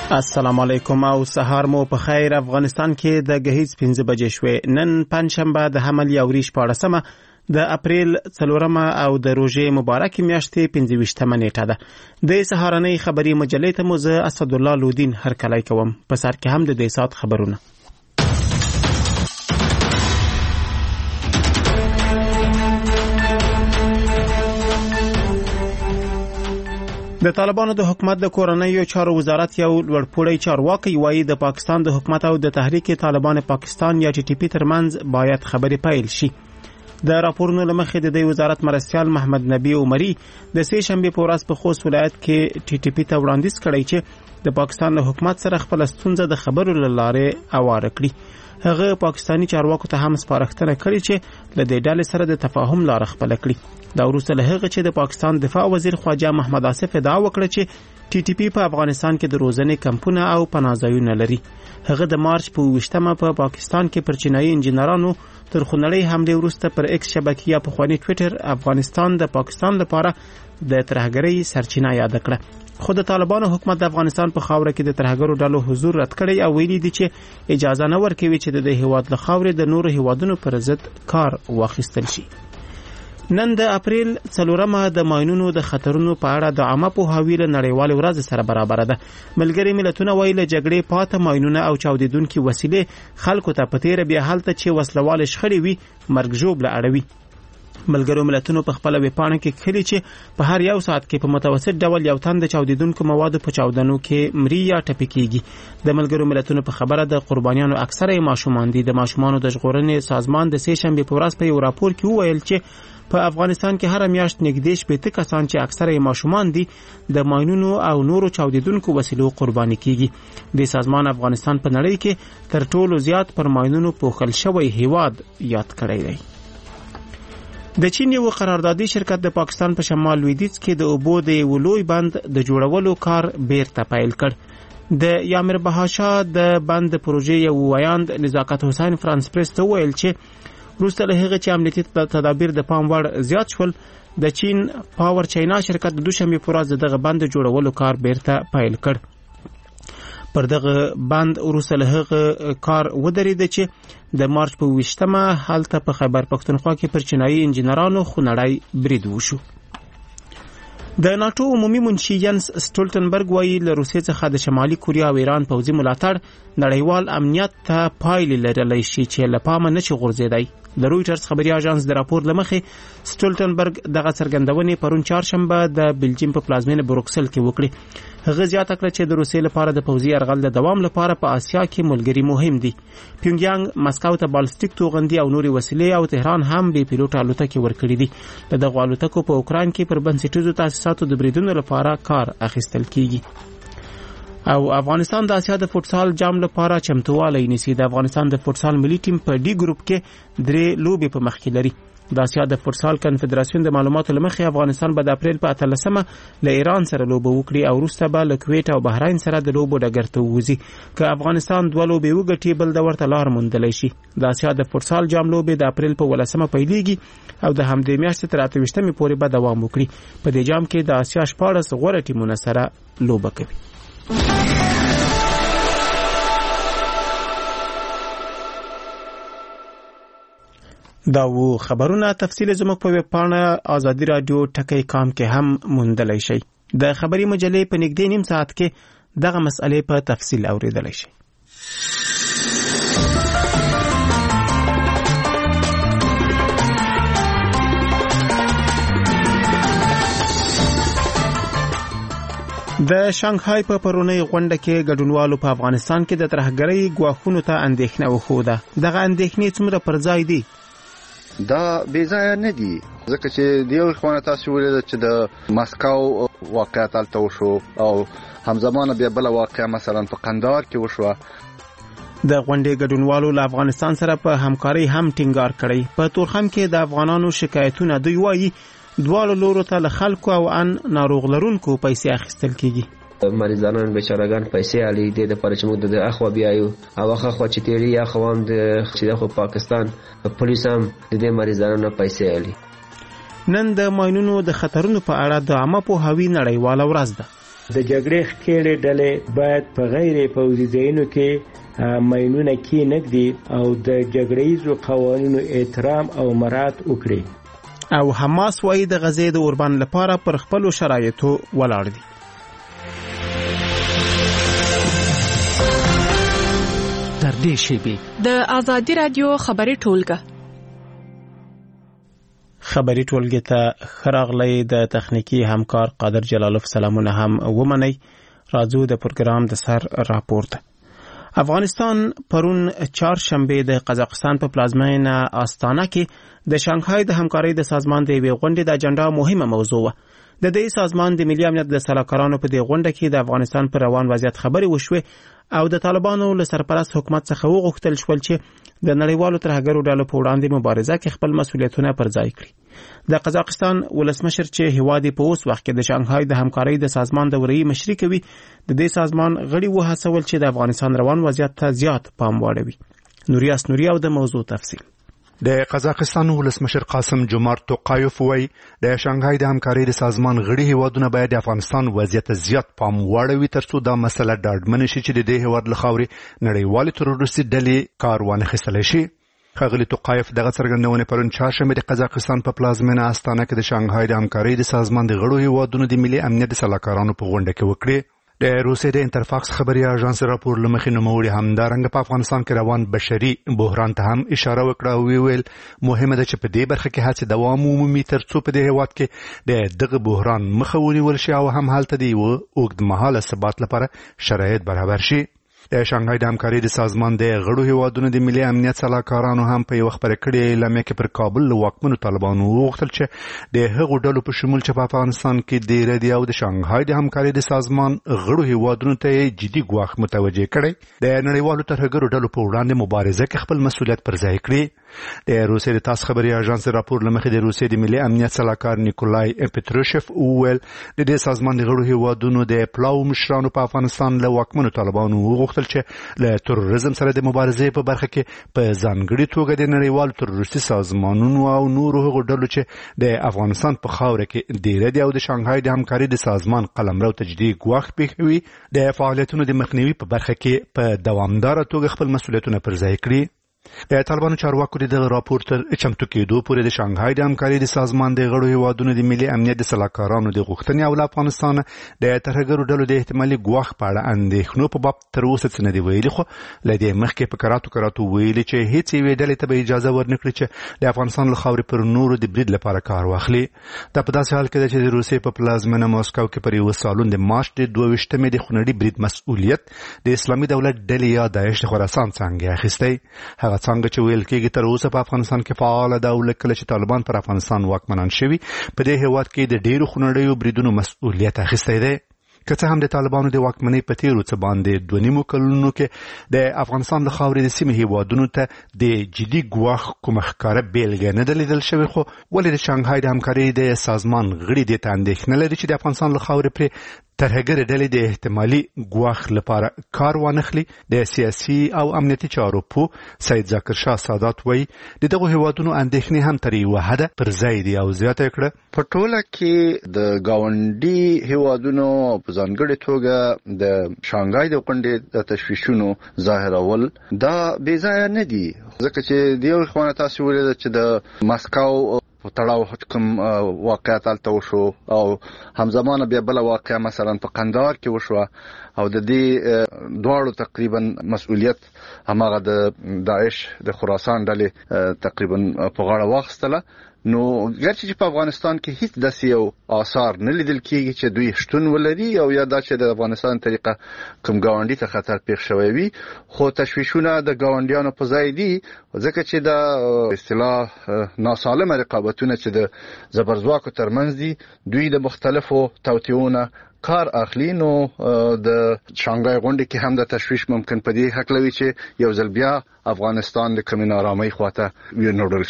السلام علیکم او سهار مو په خیر. افغانستان کې د غهیز 15 بجې شوې. نن پنځشنبه د حمل یوریش 14مه د اپریل 4مه او د روزې مبارک میاشتې 25مه نیټه ده. د سهارنۍ خبری مجلې ته مو زه اسد الله لودین هر کله کوم. په سر کې هم د دې سات خبرونه. د طالبانو د حکومت د کورنیو چارو وزارت یو لوړپوړی چارواکي وایي د پاکستان د حکومت او د تحریک طالبان پاکستان یا ټي ټي پی ترمنځ باید خبرې پیل شي. د راپورونو لمخې د دې وزارت مرستیال محمد نبی عمری د سه شنبه په ورځ په خوست ولایت کې ټي ټي پی ته وړاندیز کړی چې د پاکستان له حکومت سره خپل ستونزه د خبرو لاره اواره کړي. هغه پاکستانی چارواکو ته هم سپارښتنه کړې چې له دې ډلې سره د تفاهم لاره خپل کړي. دا وروسته له هغه چې د پاکستان دفاع وزیر خواجه محمد آصف ادعا وکړه چې ټي ټي پی په افغانستان کې د روزنې کمپونه او پناهځایونه لري. هغه د مارچ په 28مه په پاکستان کې پر چینایي انجینرانو تر خونړۍ حمله وروسته پر ایکس شبکې یا په خواني ټوئیټر افغانستان د پاکستان لپاره د ترهګرۍ سرچینه یاد کړه. خو د طالبانو حکومت د افغانستان په خاوره کې د ترهګرو ډلو حضور رد کړی او ویلي دي چې اجازه نه ورکوي چې د هیواد له خاورې د نورو هیوادونو پر ضد کار واخیستل شي. نن د اپریل 4مه د ماینونو د خطرونو په اړه د عامه پوهاوي له نړیوال ورځ سره برابر ده. ملګری ملتونه وایي له جګړې پاته ماینونه او چاودیدونکو وسیلې خلکو ته پتیره بیا حالت چې وسلوال شخړې وي مرګ ژوبله اړوي. ملګرو ملتونو په خپل ویبپاڼه کې کلی چې په هر یو ساعت کې په متوسط ډول یو تن د چاودیدونکو موادو په چاودنو کې مری یا ټپي کیږي. د ملګرو ملتونو په خبره د قربانیانو اکثره ماشومان دي. د ماشومانو د ژغورنې سازمان د سه شنبه په ورځ په یو راپور کې وویل چې په افغانستان کې هر میاشت نږدې 80 کسان چې اکثره ماشومان دي د ماینونو او نورو چاودیدونکو وسیلو قرباني کیږي. د سازمان افغانستان په نړۍ کې تر ټولو زیات پر ماینونو پوښل شوی هیواد یاد کړی دی. د چین یو قراردادي شرکت د پاکستان په شمال لویدیځ کې د اوبو د یو لوی بند د جوړولو کار بیرته پیل کړ. د یامر بهاشا د بند پروژې یو وایاند نزاکت حسین فرانس پریس ته ویل چې وروسته له هغه چې امنیتي تدابیر د پام وړ زیات شول د چین پاور چاینا شرکت د دوشنبه په ورځ دغه بند جوړولو کار بیرته پیل کړ. پر دغه بند وروسته له هغه کار ودرېد چې د مارچ په 20مه هلته په خیبر پښتونخوا کې پر چینایي انجینرانو خونړی برید وشو. د ناتو عمومي منشي ینس سټولټنبرګ وایي له روسیې څخه د شمالي کوریا او ایران پوځي ملاتړ نړیوال امنیت ته پایلې لرلی شي چې له پامه نه شي غورځېدی. د رویټرز خبري اژانس د راپور لمخې سټولټنبرګ دغه څرګندونې پرون چهارشنبه د بلجیم په پلازمینه بروکسل کې وکړي. هغه زیاته کړه چې د روسیې لپاره د پوځي یرغل د دوام لپاره په آسیا کې ملګری مهم دي. پیونګیانګ مسکو ته بالستیک توغندي او نوري وسیلې او تهران هم بې پیلوټ الوتکې ورکړي دي. د دغه الوتکو په اوکران کې پر بنسټیزو تاسیساتو د بریدونو لپاره کار اخیستل کیږي. او افغانستان د آسیا د فوټسال جام لپاره چمتووالی نیسي. د افغانستان د فوټسال ملي ټیم په ډي ګروپ کې 3 لوبې په مخ کې لري. د آسیا د فوټسال کنفدراسیون د معلوماتو لمخې افغانستان به د اپریل په 13مه له ایران سره لوبه وکړي او وروسته به له کویت او بحرین سره د لوبو ډګر ته ووځي. که افغانستان 2 لوبې وګټي بل د ورته لار موندلی شي. د آسیا د فوټسال جام لوبې د اپریل په 18مه پیلېږي او د همدې میاشتې تر 28مې پورې به دوام وکړي. په دې جام کې د آسیا 14 غوره ټیمونه سره لوبه کوي. دا و خبرونه تفصیل زموږ په ویب پاڼه آزادی رادیو ټکی کام کې هم موندلی شئ. د خبری مجلې په نږدې نیم ساعت کې دغه مسئلې په تفصیل اوریدلی شئ. د شانګهای په پرونی غونډه کې ګډونوالو په افغانستان کې د ترهګرۍ ګواښونو ته اندېښنه وښوده. دغه اندېښنې څومره پر ځای دي؟ دا بیځایه نه دي ځکه چې د یو خوانه تاسو ویل چې د ماسکو واقعیت الته وشو او همزمانه بیا بل واقعه مثلا په قندهار کې وشو. د غونډې ګډونوالو له افغانستان سره په همکاري هم ټینګار کړی. په تورخم کې د افغانانو شکایتونه دوی وایي دواړو لورو ته له خلکو او ان ناروغ لرونکو پیسې اخیستل کیږي. مریضانان بیچارهګان پیسې علي د لپاره چې موږ د اخوا بیایو او هغه خو چې تیری یا خوان د چې د پاکستان پولیس هم د دې مریضانو پیسې علي. نن د ماینونو د خطرونو په اړه د عامه پوهاوي نړیواله ورځ ده. د جګړې ښکېلې ډلې باید په غیر پوځي ځایونو کې ماینونه کېنږدي او د جګړیزو قوانینو احترام او مراعات وکړي. او حماس وايي د غزې د اوربند لپاره پر خپلو شرایطو ولاړ دي. تر دې شیبې د آزادي رادیو خبري ټولګه خبري ټولګه ته خراغلی د تخنیکی همکار قادر جلالوف سلامونه هم ومني. راځو د پروګرام د سر راپورټ. افغانستان پرون چهارشنبه د قزاقستان په پلازمینه آستانه کې د شانګهای د همکارۍ د سازمان د یوې غونډې د اجنډا مهمه موضوع وه. د دې سازمان د ملي امنیت د سلاکارانو په دې غونډه کې د افغانستان پر روان وضعیت خبرې وشوې او د طالبانو له سرپرست حکومت څخه وغوښتل شول چې د نړیوالو ترهګرو ډلو په وړاندې مبارزه کې خپل مسؤلیتونه پر ځای کړي. د قزاقستان ولسمشر چې هیواد په اوس وخت کې د شانګهای د همکارۍ د سازمان د ورې مشري کوي، د دې سازمان غړي وهڅول چې د افغانستان روان وضعیت ته زیات پام واړوي. نوریاس نوري او د موضوع تفصیل. د قزاقستان ولسمشر قاسم جومارت توقایف وایي د شانګهای د همکارۍ د سازمان غړي هیوادونه باید د افغانستان وضعیت زیات پام واړوي ترڅو دا مسله ډاډمنه شي چې د دې هیواد له خاورې نړیوالې تروریستي ډلې کار وانخیستلی شي. ښاغلي توقایف دغه څرګندونې پرون چهارشنبه د قزاقستان په پلازمینه آستانه کې د شانګهای د همکارۍ د سازمان د غړو هیوادونو د ملي امنیت د سلاکارانو په غونډه کې وکړې. د روسیې د انترفاکس خبري اژانس راپور لمخې نوموړي همدارنګه په افغانستان کې روان بشري بحران ته هم اشاره وکړه او ویل مهمه ده چې په دې برخه کې هڅې دوام ومومي ترڅو په دې هیواد کې د دغه بحران مخه ونیول شي او هم هلته د یو اوږدمهاله ثبات لپاره شرایط برابر شي. د شانګهای د همکارۍ د سازمان د غړو هیوادونو د ملي امنیت سلاکارانو هم په یو خبره کړې اعلامیه کې پر کابل له واکمنو طالبانو وغوښتل چې د هغو ډلو په شمول چې په افغانستان کې ډېر دي او د شانګهای د همکارۍ د سازمان غړو هیوادونو ته جدي ګواښ متوجه کړي د نړیوالو ترهګرو ډلو په وړاندې مبارزه کې خپل مسؤلیت پر ځای کړي. د روسیې د تاس خبري اژانس راپور لمخې د روسیې د ملي امنیت سلاکار نیکولای پتروشف وویل د دې سازمان د غړو هیوادونو د پلاو مشرانو په افغانستان له واکمنو طالبانو وغوښتل چې له تروریزم سره د مبارزې په برخه کې په ځانګړي توګه د نړیوالو تروریستي سازمانونو او نورو هغو ډلو چې د افغانستان په خاوره کې ډیره دي او د شانګهای د همکارۍ د سازمان قلمرو ته جدي ګواښ پېښوي د فعالیتونو د مخنیوي په برخه کې په دوامداره توګه خپل مسؤلیتونه پر ځای کړي. د طالبانو چارواکو د راپور تر چمتو کېدو پورې د شانګهای د همکارۍ د سازمان د غړو هیوادونو د ملي امنیت د سلاکارانو د غوښتنې او له افغانستان د ترهګرو ډلو د احتمالي ګواښ په اړه اندېښنو په باب تر اوسه څه نه دي ویلي، خو له دې مخکې په کراتو ویلي چې هیڅ یوې ډلې ته به اجازه ورنکړي چې د افغانستان له خاورې پر نورو د برید لپاره کار واخلي. دا په داسې حال کې ده چې د روسیې په پلازمینه ماسکو کې پر یو سالون د مارچ د 22مې د خونړي برید مسؤلیت د اسلامي دولت ډلې یا داعش د خراسان څنګه اخیستی. هغه څنګه چې ویل کېږي تر اوسه په افغانستان کې فعال ده او کله چې طالبان پر افغانستان واکمنان شوي په دې هیواد کې د ډېرو خونړیو بریدونو مسؤلیت اخیستی دی. که څه هم د طالبانو د واکمنۍ په تیرو څه باندې 2.5 کلونو کې د افغانستان له خاورې د سیمې هیوادونو ته د جدي ګواښ کومه ښکاره بیلګه نه ده لیدل شوې، خو ولې د شانګهای د همکارۍ د سازمان غړي دې ته اندېښنه لري چې د افغانستان له خاورې پرې ترهګر ډلې د احتمالي ګواښ لپاره کار وانخلي. د سیاسي او امنیتي چارو په سید ذاکر شاه سادات وایي د دغو هیوادونو اندېښنې هم تر یوه حده پر ځای دي او زیاته کړه په ټوله کې د ګاونډي هیوادونو په ځانګړې توګه د شانګهای د غونډې د تشویشونو ظاهرول دا بې ځایه نه دي، ځکه چې د یو خوانه تاسو ویل چې د ماسکو په تړاو کوم واقعیت الته وشو او همزمانه بیا بل واقعیا مثلا په قندهار کې وشو او د دې دواړو تقریبا مسؤلیت هماغه د داعش د خراسان ډلې تقریبا په غاړه واخیستله. نو ګرچې چې په افغانستان کې هیڅ داسې یو آثار نه لیدل کېږي چې دوی شتون ولري او یا دا چې د افغانستان طریقه کوم ګاونډي ته خطر پېښ شوی وي، خو تشویشونه د ګاونډیانو په ځای دي ځکه چې د اصطلاح ناسالمه رقابتونه چې د زبرځواکو ترمنځ دي دوی د مختلفو توطئونو کار اخلي. نو د شانګهای غونډې کې هم د تشویش ممکن په دې حق لوي چې یو ځل بیا افغانستان د کمین آرامۍ خواته ونړل شي.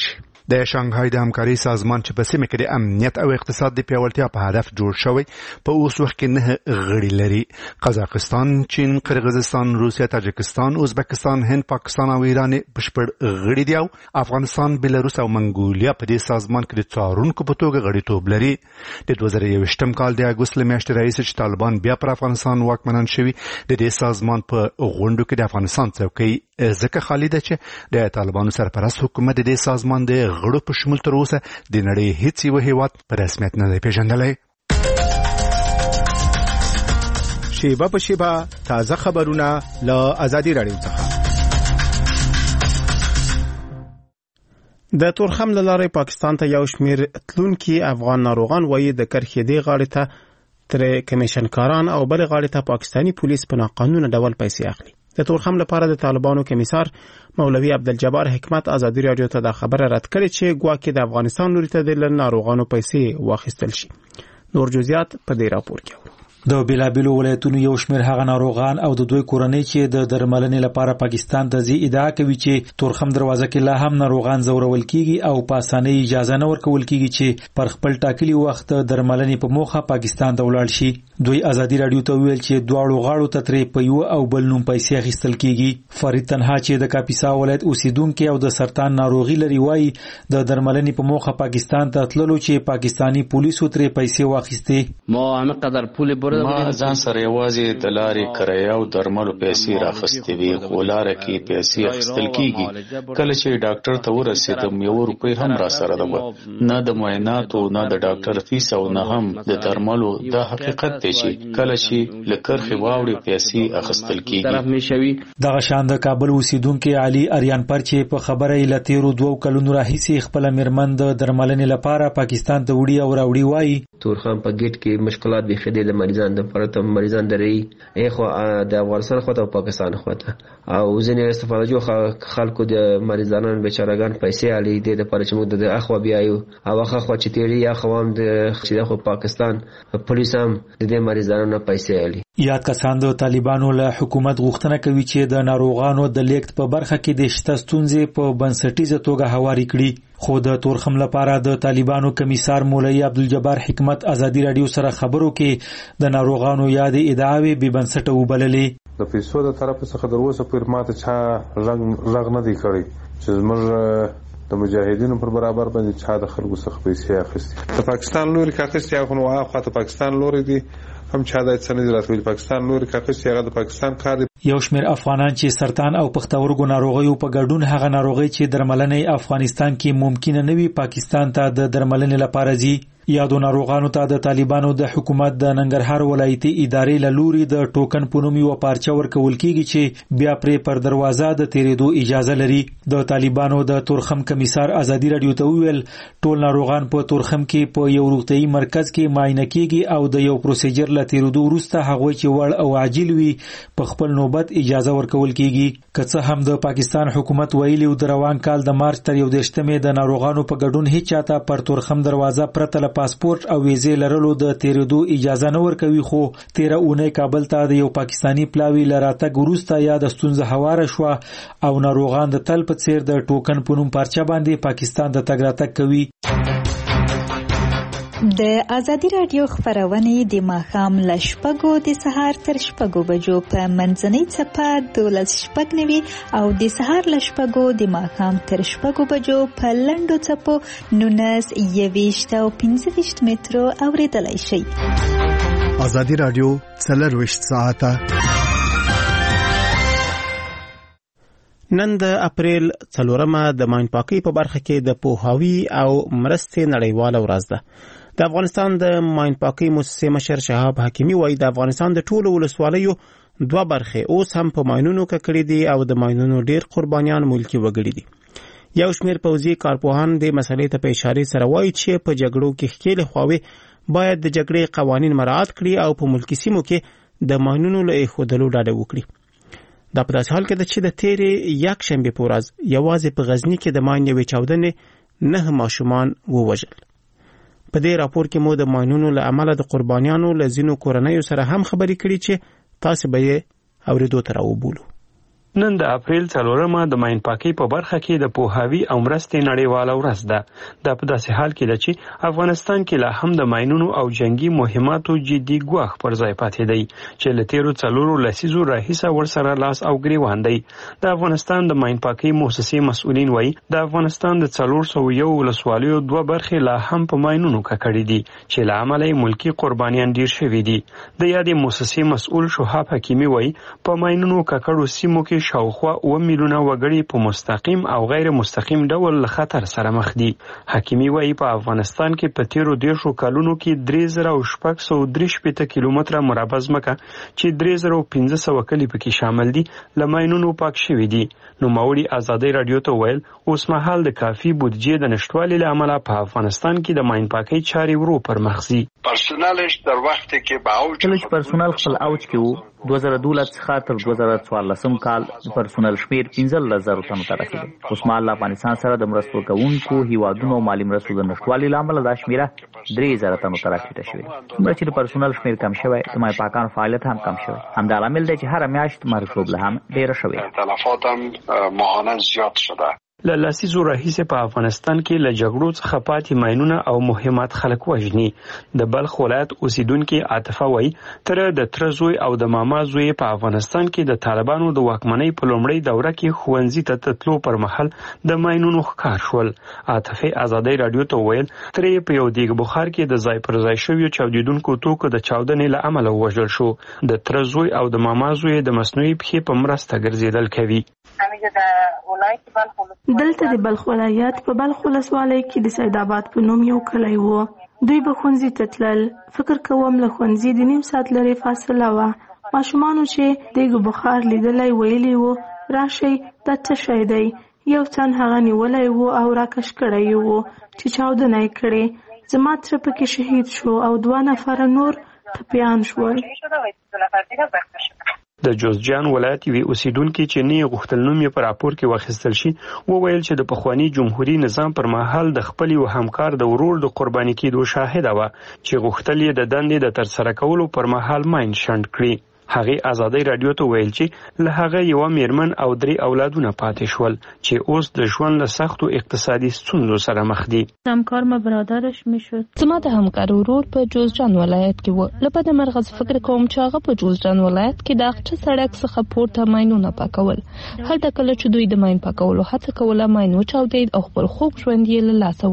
د شانګهای د همکاري سازمان چې په سیمه کې د امنیت او اقتصاد د پیاوړتیا په هدف جوړ شوی په اوس وخت کې 9 غړي لري. قزاقستان، چین، قرغیزستان، روسیا، تاجکستان، ازبکستان، هند، پاکستان او ایران بشپړ غړي دي او افغانستان، بلاروس او منګولیا په دې سازمان کې د څارونکو په توګه غړیتوب لري. د 2021م کال د اګوست میاشتې راهیسې چې طالبان بیا پر افغانستان واکمنان شوي، د دې سازمان په غونډو کې د افغانستان څوکۍ ځکه خالي ده چې د طالبانو سرپرست حکومت د دې سازمان د غړو په شمول تر اوسه د نړۍ هیڅ یو هیواد په رسمیت نه دی پیژندلی. شیبه په شیبه تازه خبرونه له آزادي رادیو څخه. د تورخم له لارې پاکستان ته یو شمېر تلونکي افغان ناروغان وایي د کرښې دې غاړې ته تر کمیشنکاران او بل غاړې ته پاکستاني پولیس په ناقانونه ډول پیسې اخلي. د تورخم لپاره د طالبانو کمیسار مولوي عبدالجبار حکمت آزادي رادیو ته دا خبره رد کړې چې ګواکې د افغانستان لوري ته د ناروغانو پیسې واخیستل شي. نور جزئیات په دې راپور کې اورو. د بیلابیلو ولایتونو یو شمېر هغه ناروغان او د دوی کورنۍ چې د درملنې لپاره پاکستان ته ځي ادعا کوي چې تورخم دروازه کې لا هم ناروغان زورول کیږي او په اسانۍ اجازه نه ورکول کیږي چې پر خپل ټاکلي وخت درملنې په موخه پاکستان ته ولاړ شي. دوی آزادي رادیو ته ویل چې دواړو غاړو ته ترې په یو او بل نوم پیسې اخیستل کیږي. فرید تنها چې د کاپیسا ولایت اوسیدونکو او د سرطان ناروغي لري وایي د درملنې په موخه پاکستان ته تللو چې پاکستانی پولیسو ترې پیسې واخیستې. ما همه قدر پول ما ځان سره یوازې د لارې کرایه او درملو پیسې راخستې وي، خو لاره کې پیسې اخیستل کیږي. کله چې ډاکټر ته ورسېدم یو روپۍ هم را سره ده، نه د معایناتو نه د ډاکټر فیس او نه هم د درملو. دا حقیقت دی چې کله چې له کرښې واوړي پیسې اخیستل کیږي. دغه شان د کابل اوسیدونکو علي اریانپر چې په خبره یې له تیرو 2 کلونو راهیسې خپل میرمن د درملنې لپاره پاکستان ته وړي او راوړي وایي تورخم په گیټ کې مشکلات به خېدل د مریضان د پرته مریضان دري خو د افغانستان خو ته پاکستان خو ته او ځینې استفاده جو خلکو د مریضانو بیچارهګان پیسې علي د پرچمو د اخوا بیايو او هغه خو چې تیری یا خوام د چې د پاکستان پولیس هم د مریضانو پیسې علي. یاد کسان د طالبانو له حکومت غوښتنه کوي چې د ناروغانو د لیکت په برخه کې د شته ستونزې په بنسټیزه توګه هواري کړي. خو د تورخم لپاره د طالبانو کمیسار مولوي عبدالجبار حکمت آزادي رادیو سره خبرو کې د ناروغانو یاد ادعاوې بې بنسټه وبللې. د پیسو د طرف څخه در اوسه پورې ماته چا رغ نه دی کړی چې زموږ د مجاهدینو پر برابر باندې چا د خلکو څخه پیسې اخیستي. د پاکستان لوري کاکستیا خو نو هغه ته پاکستان لوري دی هم چا د څنګه راتوي پاکستان لوري کاکستیا هغه د پاکستان کار. یو شمېر افغانان چې سرطان او پښتورګو ناروغیو په ګډون هغه ناروغي چې درملنې افغانستان کې ممکن نه وي پاکستان ته د درملنې لپاره ځي. یادو ناروغانو ته د طالبانو د حکومت د ننګرهار ولایتي ادارې له لوري د ټوکن په نوم یو پارچه ورکول کیږي چې بیا پرې پر دروازه د تیرېدو اجازه لري. د طالبانو د تورخم کمیسار آزادي رادیو ته ویل ټول ناروغان په تورخم کې په یو روغتيایي مرکز کې معاینه کیږي او د یو پروسیجر له تیرېدو وروسته هغه چې وړ او عاجل وي په خپل نوبت اجازه ورکول کیږي. که څه هم د پاکستان حکومت ویلي د روان کال د مارچ تر 21 د ناروغانو په ګډون هیڅ چاته پر تورخم دروازه پرته پاسپورت او ویزې لرلو د تیرېدو اجازه نه ورکوي. خو 13 اونۍ کابل ته د یو پاکستانی پلاوی لراتګ وروسته یا د ستونزه هواره شو او ناروغان د تل په څیر د ټوکن په نوم پارچه باندې پاکستان ته تګ راتګ کوي. د آزادي رادیو خبرونه د ماښام له 6 د سهار تر 6 بجو په منځنۍ چپه 12:09 او د سهار له 6 د ماښام تر 6 بجو په لنډو چپو 19:20 او 15 مترو اوریدلای شئ. آزادي رادیو 24 ساعته. نن د اپریل 4مه د ماین پاکي په برخه کې د پوهاوی او مرستې نړیواله ورځ ده. د افغانستان د ماین پاکي مؤسسې مشر شهاب حکیمي وایي د افغانستان د ټولو ولسوالیو 2 برخې اوس هم په ماینونو ککړې دي او د ماینونو ډیر قربانیان ملکی وګړي دي. یو شمېر پوځي کارپوهان د مسلې ته په اشاره سره وایي چې په جګړو کې ښکېل خواوې باید د جګړې قوانین مراعات کړي او په ملکی سیمو کې د ماینونو له ایښودلو ډډه وکړي. دا په داسې حال کې ده چې د تیرې یکشنبې په ورځ یوازې په غزني کې د ماین یوې چاودنې 9 ماشومان ووژل. په دې راپور کې مو د ماینونو له امله د قربانیانو له ځینو کورنیو سره هم خبرې کړې چې تاسو به یې اوریدو ته راوبولو. نن د اپریل 4 د ماین پاکي په برخه کې د پوهاوی او مرستې نړیواله ورځ ده. دا په داسې حال کې ده چې افغانستان کې لا هم د ماینونو او جنگي مهماتو جدي ګواښ پر ځای پاتې دی چې له تیرو 4 لسیزو راهیسه ورسره لاس او ګریوان دی. د افغانستان د ماین پاکي مؤسسې مسؤلین وایي د افغانستان د 401 ولسوالیو 2 برخې لا هم په ماینونو ککړې دي چې له امله ملکی قربانیان ډیر شوي دي. د یادې مؤسسې مسؤل شهاب حکیمي وایي په ماینونو ککړو سیمو کې شاوخوا 9 میلیونه وګړي په مستقیم او غیر مستقیم ډول له خطر سره مخ دي. حکیمي وایي په افغانستان کې په تیرو 10 کلونو کې 3683 کیلومتره مربع ځمکه چې 3500 کلي پکې شامل دي له ماینونو پاک شوي دي. نو ماوړي ازادي رادیو ته ویل اوس مهال د کافي بودجې د نشټوالي له امله په افغانستان کې د ماین پاکۍ چارې ورو پر مخ ځي. پرسونلش در وخت کې به اوج کله پرسونل خپل اوج کې وو 2012 څخه تر 2014 کال پرسونل شمیر 15000 تنو ته رسیدي. اوس مهال افغانستان سره د مرستو کوونکو هیوادونو مالی مرستو د نشټوالي له امله دا شمیره 3000 تنو ته راټیټه شوې. مرستې د پرسونل شمیر کم شوی، د ماین پاکانو فعالیت هم کم شوی. همدا عامل دی چې هر میاشت مرګ له هم ډیره شوې. تلفات هم ماهانه زیات شده. له لسیزو راهیسې په افغانستان کې له جګړو څخه پاتې ماینونه او مهمات خلک وژني. د بلخ ولایت اوسیدونکي عاطفه وایي تر د تره زوی او د ماما زوی په افغانستان کې د طالبانو د واکمنۍ په لومړۍ دوره کې ښوونځي ته تلو پر مهال د ماینونو ښکار شول. عاطفه ازادي رادیو ته ویل ترې په یو دیګ بخار کې د ځای پر ځای شویو چاودیدونکو توکو د چاودنې له امله وژل شو. د تره زوی او د ماما زوی د مصنوعي پښې په مرسته ګرځېدل کوي. دلته د بلخ ولایت په بلخ ولسوالۍ کې د سید آباد په نوم یو کلی و. دوی به ښوونځي ته تلل. فکر کوم له ښوونځي د نیم ساعت لرې فاصله وه. ماشومانو چې دیګ بخار لیدلی ویلي و راشئ دا څه شی دی. یو تن هغه نیولی و او راکش کړی و چې چاودنه یې کړې. زما تره پکې شهید شو او 2 نفره نور ټپیان شول. د جوزجان ولایت وی اوسیدونکو چې نه غوښتل نوم یې په راپور کې واخیستل شي وویل چې د پخوانی جمهوریت نظام پر مهال د خپل یو همکار د ورور د قرباني کېدو شاهد و چې غوښتل یې د دندې د ترسره کولو پر مهال ماین شند کړي. هغه ازادي رادیو ته ویل چې له هغه یو میرمن او 3 اولادونه پاتې شول چې اوس د ژوند له سختو اقتصادي ستونزو سره مخ دي. همکار ما برادرش میشد. زما د همکار ورور په جوزجان ولایت کې و. لپاره مرغز فکر کوم چې هغه په جوزجان ولایت کې د اقچه سړک څخه پورته ماینونه پاکول. هلته کله چې دوی د ماین پاکولو هڅه کوله ماین وچاودید او خپل خوږ ژوند یې له لاسه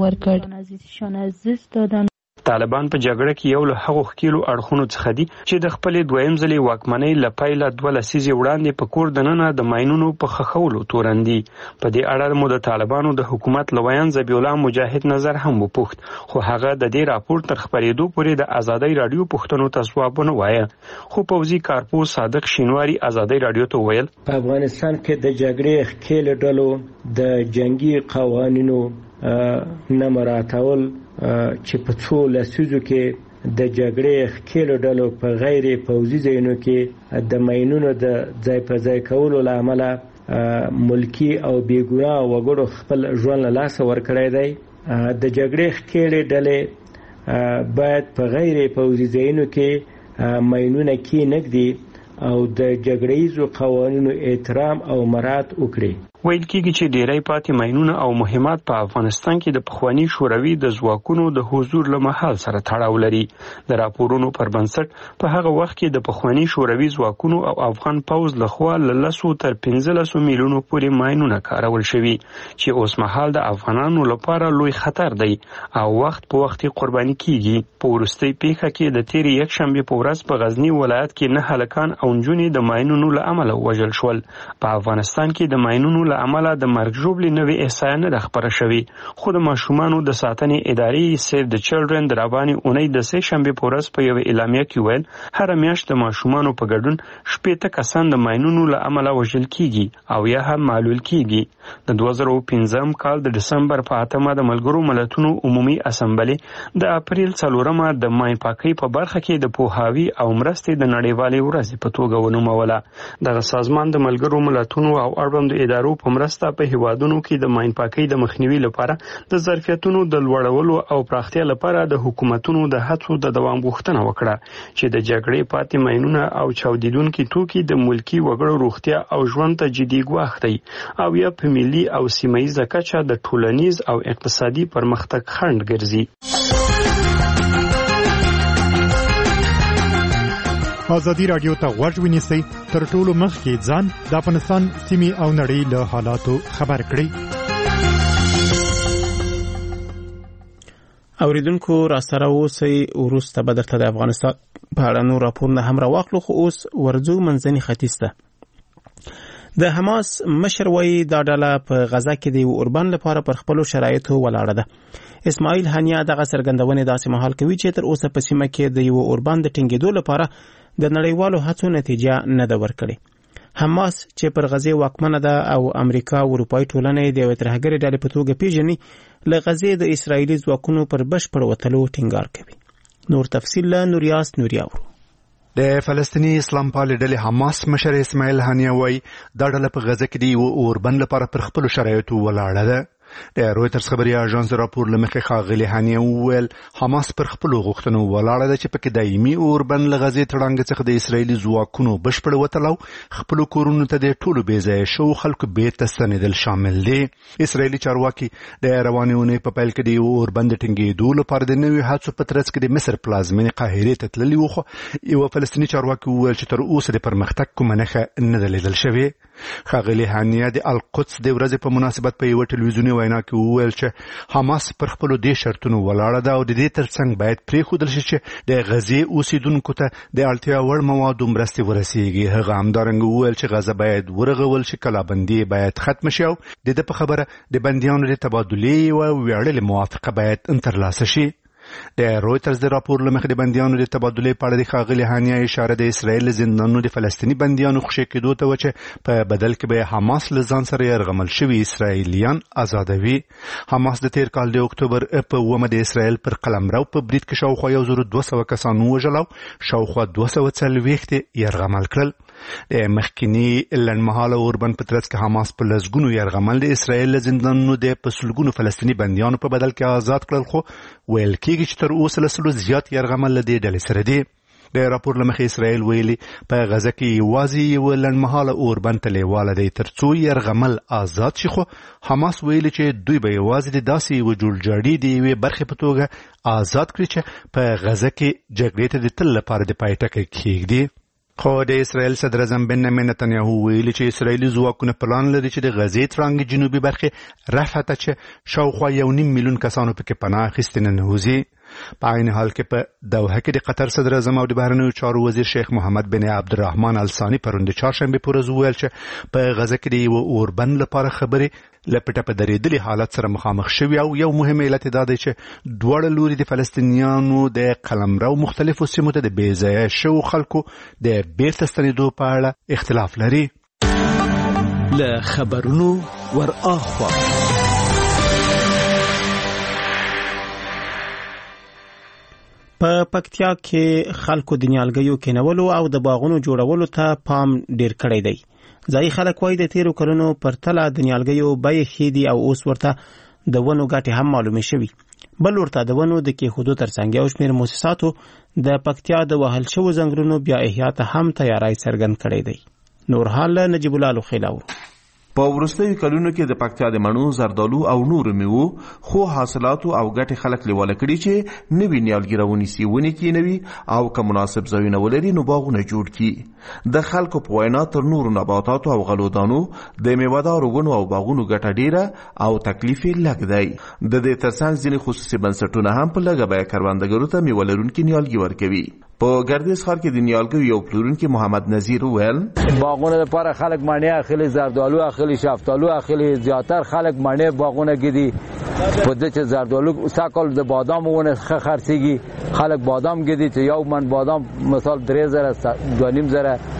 ورکړ. طالبان په جګړه کې یو له هغو ښکیلو اړخونو څخه دي چې د خپلې دویم ځلې واکمنۍ له پیله 2 لسیزې وړاندې په کور دننه د ماینونو په ښخولو تورن دي. په دې اړه مو د طالبانو د حکومت لویان ذبیح الله مجاهد نظر هم وپوښت خو هغه د دې راپور تر خپرېدو پورې د ازادي رادیو پوښتنو ته ځواب ونه وایه. خو پوځي کارپوه صادق شینواری ازادي رادیو ته ویل په افغانستان کې د جګړې ښکیل ډلو د جنگي قوانینو نه مراعاتول چې په څو لسیزو کې د جګړې ښکیل ډلو په غیر پوځي ځایونو کې د ماینونو د ځای په ځای کولو له امله ملکی او بیګناه وګړو خپل ژوند له لاسه ورکړی دی. د جګړې ښکیل ډلې باید په غیر پوځي ځایونو کې ماینونه کېنږدي او د جګړیزو قوانینو احترام او مراعات وکړي. ویل کېږي چې ډیری پاتې ماینونه او مهمات په افغانستان کې د پخوانی شوروي د ځواکونو د حضور له مهال سره تړاو لري. د راپورونو پر بنسټ په هغه وخت کې د پخوانی شوروي ځواکونو او افغان پوځ لخوا له 10 تر 15 میلیونو پورې ماینونه کارول شوي چې اوس مهال د افغانانو لپاره لوی خطر دی او وخت په وخت قرباني کیږي. په وروستۍ پیښه کې د تیرې یکشنبه په ورځ په غزنی ولایت کې 9 هلکان او نجونې د ماینونو له امله وژل شول. په افغانستان کې د ماینونو عمله د مرګ ژوبلې نوې احصایه نه خبره شوې خو د ماشومانو د ساتنې ادارې سیو د چلډرن د روانې اونۍ د سه شنبه په ورځ په یو اعلامیه کې ویل هر میاشت د ماشومانو په ګډون 18 کسان د ماینونو له امله وژل کیږي او یا هم معلول کیږي. د 2015 کال د ډسمبر په 8 د ملګرو ملتونو عمومي اسمبلی د اپریل 4 د ماین پاکۍ په برخه کې د پوهاوی او مرستې د نړیوالې ورځې په توګه ونوموله. دغه سازمان د ملګرو ملتونو او اړوندو ادارو په مرسته په هیوادونو کې د ماین پاکۍ د مخنیوي لپاره د ظرفیتونو د لوړولو او پراختیا لپاره د حکومتونو د هڅو د دوام غوښتنه وکړه چې د جګړې پاتې ماینونه او چاودیدونکي توکي د ملکی وګړو روغتیا او ژوند ته جدي ګواښ دی او یا په ملي او سیمه‌ییزه کچه د ټولنیز او اقتصادي پرمختګ خنډ ګرځي. ازادي راډیو ته غوږ ونیسئ تر ټولو مخکې ځان د افغانستان سیمې او نړۍ له حالاتو خبر کړئ. اوریدونکو راسره اوسئ وروسته به درته د افغانستان په اړه نور راپورونه هم راواخلو خو اوس ورځو منځني ختیځ ته د حماس مشر وایي دا ډله په غزه کې د اوربان لپاره پر خپلو شرایطو ولاړه ده. اسماعیل هانیه دغه څرګندونې داسې مهال کوي چې تر اوسه په سیمه کې د یو اوربان د ټینګېدو لپاره د نړیوالو هڅو نتیجه نه ده ورکړې. حماس چې پر غزې واکمنه ده او امریکا او اروپایي ټولنه د یوې ترهګرې ډلې په توګه پیژني له غزې د اسرایلي ځواکونو پر بشپړ وتلو ټینګار کوي. نور تفصیل له نوریاس نوریا ورو. د فلسطینی اسلام پالې ډلې حماس مشر اسماعیل هانیه وایي دا ډله په غزه کې د یو اوربند لپاره پر خپلو شرایطو ولاړه ده. د رویټرز خبري اژانس راپور لمخې ښاغلي هانیه وویل حماس پر خپلو غوښتنو ولاړه ده چې پکې دایمي اوربند له غزې تړانګ څخه د اسرایلي ځواکونو بشپړ وتل او خپلو کورونو ته د ټولو بې ځایه شوو خلکو بیرته ستنېدل شامل دي. اسرایلي چارواکي د روانې اونۍ په پیل کې د یو اوربند ټینګېدو لپاره د نویو هڅو په ترڅ کې د مصر پلازمېنې قاهرې ته تللي وو خو یوه فلسطیني چارواکي وویل چې تر اوسه د پرمختګ کومه نښه نه ده لیدل شوې. ښاغلي هانیه د القدس د ورځې په مناسبت په یوه ټلویزیوني وینا کې وویل چې حماس پر خپلو دې شرطونو ولاړه ده او د دې ترڅنګ باید پرېښودل شي چې د غزې اوسیدونکو ته د اړتیا وړ موادو مرستې ورسیږي. هغه همدارنګه وویل چې غزه باید ورغول شي، کلابندي باید ختم شي او د ده په خبره د بندیانو د تبادلې یوه ویاړلې موافقه باید ترلاسه شي. د رویټرز د راپور لمخې د بندیانو د تبادلې په اړه د ښاغلي هانیه اشاره د اسرایل زندانونو د فلسطیني بندیانو خوشې کېدو ته وه چې په بدل کې به حماس له ځان سره یرغمل شوي اسرایلیان آزادوي. حماس د تیر کال د اکتوبر په 9 د اسرایل پر قلمرو په برید کې شاوخوا 1200 کسان ووژل او شاوخوا 240 یرغمل کړل. د مخکینی لنډمهاله اوربند په ترڅ کې حماس په لسګونو یرغمل د اسرایل زندانونو د په سلګونو فلسطیني بندیانو په بدل کې آزاد کړل خو ویل کېږي چې تر اوسه له سلو زیات یرغمل له دې ډلې سره دی. د راپور لمخې اسرایل ویلي په غزه کې یوازې یوه لنډمهاله اوربند ته لیواله دی تر څو یرغمل آزاد شي خو حماس ویلي چې دوی به یوازې د داسې یوه جوړجاړي د یوې برخې په توګه آزاد کړي چې په غزه کې جګړې ته د تل لپاره د پای ټکی کېږدي. خو د اسرایل صدر اعظم بنیامین نتنیاهو ویلي چې اسرایلي ځواکونه پلان لري چې د غزې تړانګې جنوبي برخې رفح ته چې شاوخوا 1.5 میلیون کسانو پکې پناه اخیستې ننوځي. په عین حال کې په دوحه کې د قطر صدر اعظم او د بهرنیو چارو وزیر شیخ محمد بن عبدالرحمن الثاني پرون د چهارشنبې په ورځ وویل چې په غزه کې د یوه اوربند لپاره خبرې له پټه په درېدلي حالت سره مخامخ شوي او یو مهم علت دا دی چې دواړه لوري د فلسطینیانو د قلمرو مختلفو سیمو ته د بې ځایه شوو خلکو د بیرته ستنېدو په اړه اختلاف لري. له خبرونو ور اخوا په پکتیا کې خلکو د نیالګیو کینولو او د باغونو جوړولو ته پام ډیر کړی دی. ځایي خلک وایي د تیرو کلونو پرتله د نیالګیو بیې ښې دي او اوس ورته د ونو ګټې هم معلومې شوي. بل ورته د ونو د کېښودو ترڅنګ یو شمېر موسساتو د پکتیا د وهل شوو ځنګلونو بیا احیا ته هم تیاری څرګند کړی دی. نور حال نجیب الله لوخیلاو. په وروستیو کلونو کې د پکتیا د مڼو، زردالو او نورو میوو خو حاصلاتو او ګټې خلک لیواله کړي چې نوي نیالګي راونیسي، ونې کینوي او که مناسب ځایونه ولري نو باغونه جوړ کړي. د خلکو په وینا تر نورو نباتاتو او غلودانو د میوهدارو ونو او باغونو ګټه ډیره او تکلیف یې لږ دی. د دې ترڅنګ ځینې خصوصي بنسټونه هم په لږه بیه کروندګرو ته میوه لرونکي نیالګي ورکوي. په ګردیز ښار کې د نیالګیو یو پلورونکی محمد نذیر وویل باغونه لپاره خلک مڼې اخلي، زردالو اخلي، شفتالو اخلي. زیاتر خلک مڼې باغونه کې دي. په دې چې زردالو ساکل د بادام ونه خرڅيږي، خلک بادام کې دي چې یو من بادام مثال 3000 2.5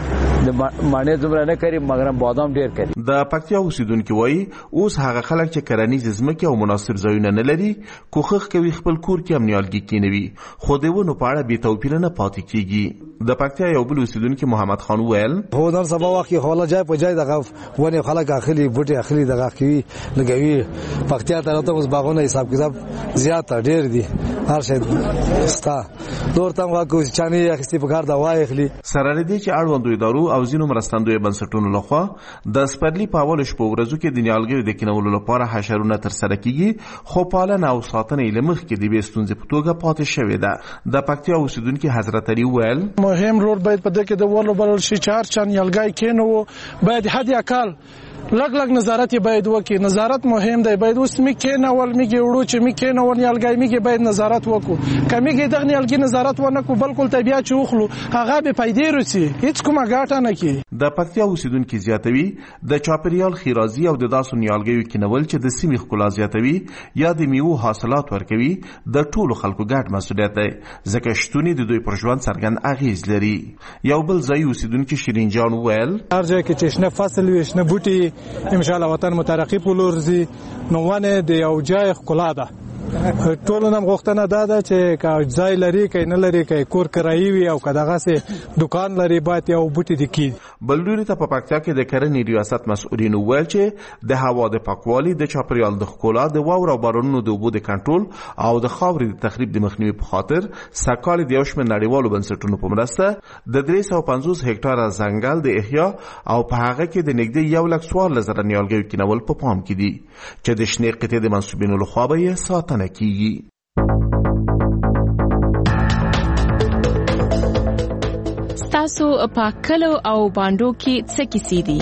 د مڼې دومره نه کوي مګر بادام ډیر کوي. د پکتیا اوسیدونکو وایي اوس هغه خلک چې کرنیز ځمکې او مناسب ځایونه نه لري کوښښ کوي خپل کور کې امنیالګي کینوي خو د ونو په اړه بې توپیره نه پاتې کیږي. د پکتیا یو بل اوسیدونکو محمد خان ویل هو نن سبا وخت کې خلا جای په جای دغه ونه خلک اخلي بوټي اخلي دغه کوي لګوي. پکتیا ته راته اوس باغونه حساب کتاب زیات ډیر دي هر شي ستا نور تم واکو چاني اخستي په کار دا وای اخلي. سره لري چې اړوندو ادارو او ځینو مرستندوی بنسټونو لخوا د سپرلی په اول شپو ورځو کې د نیالګیو د کینولو لپاره حشرونه تر سره کیږي خو پالنه او ساتنه یې لمخ کې د بیستونځ په توګه پاتې شوې ده. د پکتیا اوسیدونکو حضرت علي ویل مهم رول باید په دې کې د ولو بل شي چار چن نیالګای کینو باید حد اقل لګ نظارت باید وکړي. نظارت مهم دی. باید اوس میکې نه ول میګي وړو چې میکې نه ول نیالګای میګي باید نظارت وکړو. کمیږي دغه نیالګي نظارت ونه کو بالکل طبيعت چوخلو هغه به پیدا رسي هیڅ کومه ګټه نه کی. د پکتیا اوسیدونکو زیاتوي د چاپریال خیرازي او د داسو نیالګیو کینول چې د سیمې ښکلا زیاتوي یا د میوو حاصلات ورکوي د ټولو خلکو ګډ مسؤلیت دی ځکه شتونی د دوی پر ژوند څرګند اغیز لري. یو بل ځای اوسیدونکو شیرین جان ویل هر ځای کې چې شنه فصل وي شنه بوټي ان شاء الله وطن مترقی په لور ځي نو ونه د یو ځای ښکلا ده. ټولو نم غوښتنه ده چې که ځای لري که نه لري که کور کرایي وي او که دغه سه دکان لري باید یو بوټي د کی. بل لوري ته په پکتیا کې د کرنې ریاست مسؤلین ویل چې د هوا د پاکوالي د چاپریال د ښکلا د واورو او بارانونو د اوبو د کنټرول او د خاورې د تخریب د مخنیوي په خاطر سکهال د یو شمېر نړیوالو بنسټونو په مرسته د 350 هکتاره ځنګل د احیا او په هغه کې د نږدې 1,14,000 نیالګیو کینول په پام کې دي چې د شنې قطعې د منسوبینو لخوا به یې ساتنه کیږي. ستاسو په کلو او باندو کې څه کیسې دي؟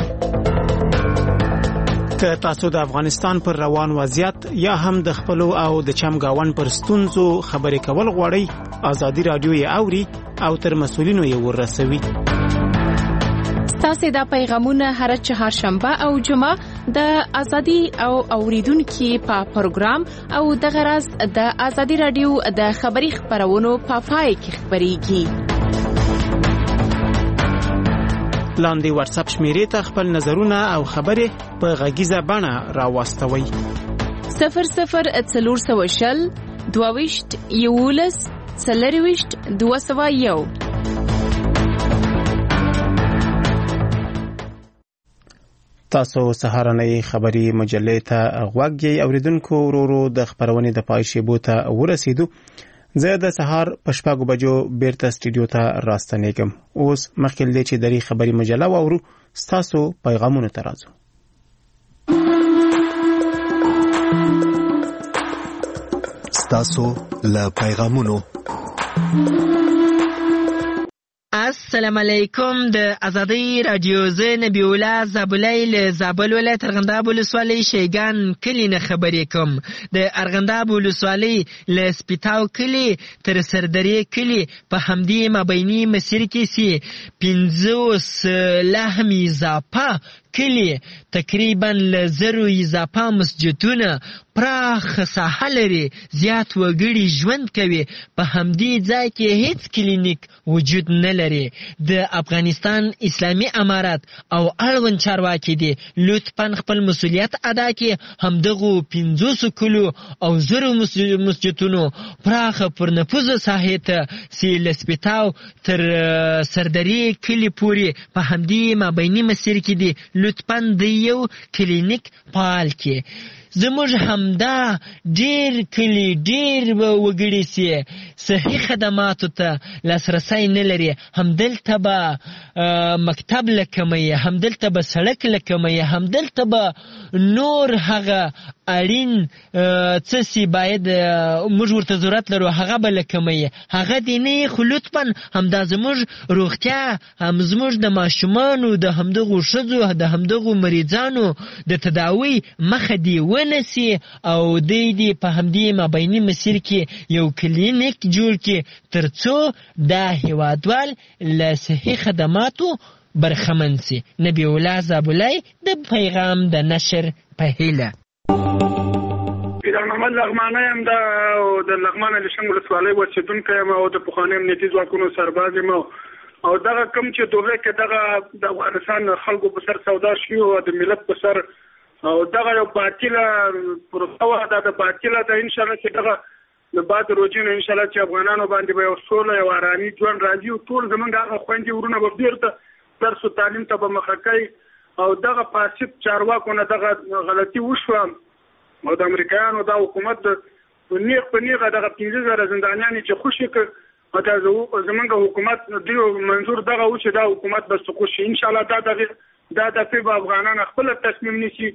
که تاسو د افغانستان پر روان وضعیت یا هم د خپلو او د چمګاون پر ستونزو خبرې کول غواړئ ازادي رادیو یې اوري او تر مسؤلینو یې ورسوي. تاسو دا پیغامونه هر چهارشنبه او جمعه د ازادي او اوریدونکو په پروګرام او د غرض د ازادي رادیو د خبري خبرونو په پای کې خبريږي. لاندې واتس اپ شمیرې ته خپل نظرونه او خبرې په غږیزه بڼه راوستوي. 0040 22 یولس 40 201. تاسو سهارنۍ خبری مجلې ته غوږ یې اوریدونکو ورورو د خبرونې د پای شیبو ته ورسېدو. زه د سهار په 6 بجو بیرته سټوډیو ته راستنېږم. اوس مخکې لدې چې دری خبری مجله واورو تاسو پیغامونه ته راځو. تاسو له پیغامونو السلام علیکم. د ازادي رادیو زه نبی الله زابلای له زابل ولایت ارغنداب ولسوالۍ شیګان کلی نه خبرې کوم. د ارغنداب ولسوالۍ له سپیتاو کلی تر سردری کلی په همدې مابینی مسیر کې سي 50 لهم اضافه کلی تقریبا ل 0 اضافه مسجدونه پراخ ساحه لري زیات وګړي ژوند کوي. په همدې ځای کې هیڅ کلینیک وجود نه لري. د افغانستان اسلامی امارات او اړوند چارواکي دي لطفاً خپل مسؤلیت ادا کړي. همدغه 500 کلو او 0 مسجدونو پراخ پر نفوذ ساحه ته سیل سپیتاو تر سردری کلی پوری په همدې مابینی مسیر کې دي لطفاً د یو کلینیک فعال کړي. زموږ همدا ډیر کلی ډیر وګړي سي صحي خدماتو ته لاسرسی نه لري. همدلته به مکتب لکمي، همدلته به سړک لکمي، همدلته به نور هغه اړین څه سي باید موږ ورته ضرورت لرو هغه به لکمي. هغه دی نه خو لطفاً همدا زموږ روغتیا هم زموږ د ماشومانو د همدغو ښځو د همدغو مریضانو د تداوی مخه دی ونسي او دی په همدې مابیني مسیر کې یو کلینیک جوړ کړي ترڅو دا هیوادوال له صحي خدماتو برخمن سي. نبی الله زابلای د پیغام د نشر په هیله. پیران محمد لغمانه یم د لغمانه له شنګ ولسوالۍ اوسېدونکی یم او د پخواني امنیتي ځواکونو سرباز یم. او دغه کم چې دوله کې دغه د افغانستان خلکو په سر سودا شي او د ملت په سر او دغه یو باطله پروسه د باطله د ان شاء الله چې دغه د بعد روزینه ان شاء الله چې افغانانو باندې به یو سوله او آرامي ژوند راځي او ټول زمونږ هغه خويندې ورونه به بیرته درس او تعلیم ته به مخه کوي او دغه فاسد چارواکو نه دغه غلطي وشوه او د امریکایانو د حکومت د نیغ په نیغه دغه 15000 زندانیان چې خوشي ک او دا زمونږ حکومت دی منظور دغه و چې دا حکومت به سقوط شي ان شاء الله دا د افغانان خپل تصمیم نیسي.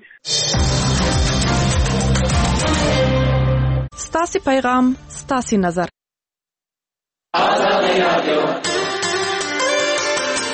ستاسو پیغام ستاسو نظر.